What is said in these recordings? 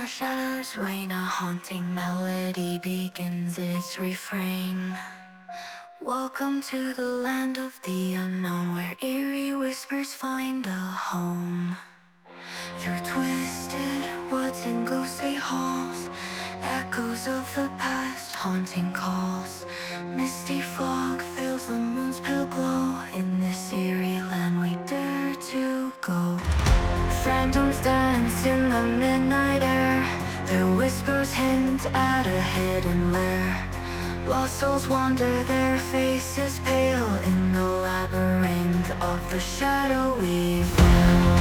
our shadows reign, a haunting melody begins its refrain. Welcome to the land of the unknown, where eerie whispers find a home. Through twisted woods and ghostly halls, echoes of the past haunting calls. Misty fog fills the moon's pale glow. In this eerie land we dare to go. Phantoms dance in the midnight air, their whispers hint at a hidden lair. Lost souls wander, their faces pale, in the labyrinth of the shadowy veil.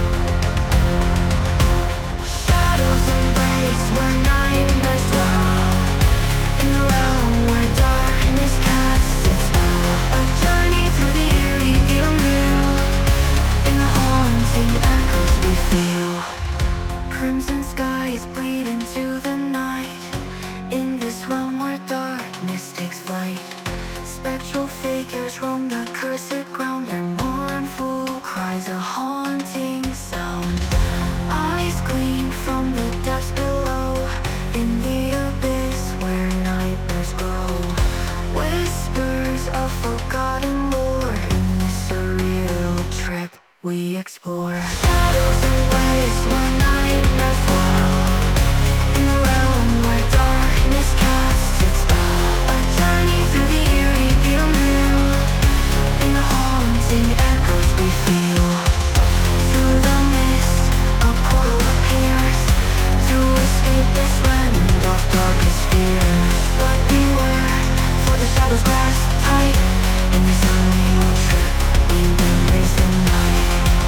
Shadows embrace where nightmares dwell, in the realm where darkness casts its spell. A journey through the eerie beyond real, in the haunting echoes we feel. Crimson skies bleed into the night, in this realm where darkness takes flight. Spectral figures roam the cursed ground, their mournful cries a haunting sound. Eyes gleam from the depths below, in the abyss where nightmares grow. Whispers of forgotten lore, in this surreal trip we explore. Shadows embrace where nightmares dwell, in the realm where darkness casts its spell. A journey through the eerie beyond real, in the haunting echoes we feel. Through the mist a portal appears, to escape this land of darkest fears. But beware, for the shadows grasp tight, in this unreal trip we embrace the night.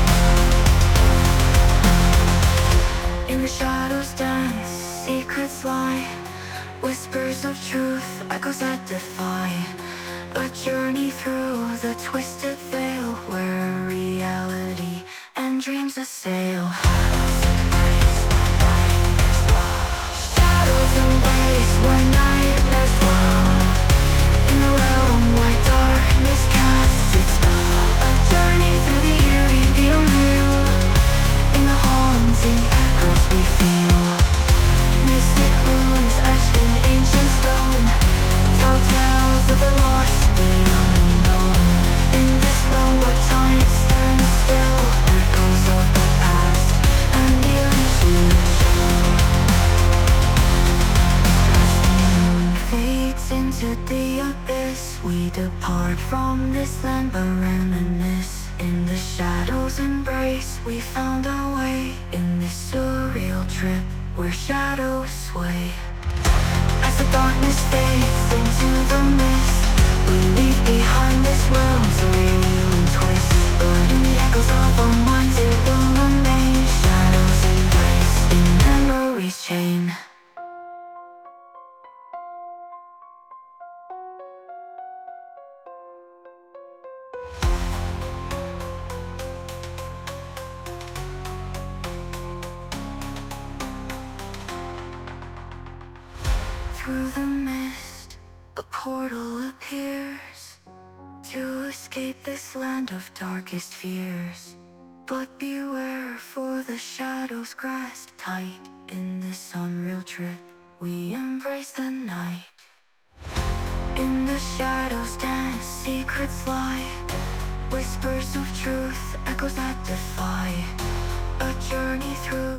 In the shadows dance, secrets lie, whispers of truth, echoes that defy. A journey through the twisted veil, where reality and dreams assail. Shadows embrace where nightmares dwell, in the realm where darkness casts its spell. A journey through the eerie beyond real, in the haunting echoes we feel. Mystic runes etched in ancient stone, tell tales of the lost, the unknown. In this realm where time stands still, echoes of the past and the unseen show. As the moon fades into the abyss, we depart from this land but reminisce. In the shadows' embrace we found our way, in this surreal trip where shadows sway. As the darkness fades into the mist, we leave behind this world's real twist. But in the echoes of our minds it will remain. Shadows embrace in memory's chain. Through the mist, a portal appears, to escape this land of darkest fears. But beware, for the shadows grasp tight, in this unreal trip we embrace the night. In the shadows dance, secrets lie, whispers of truth, echoes that defy. A journey through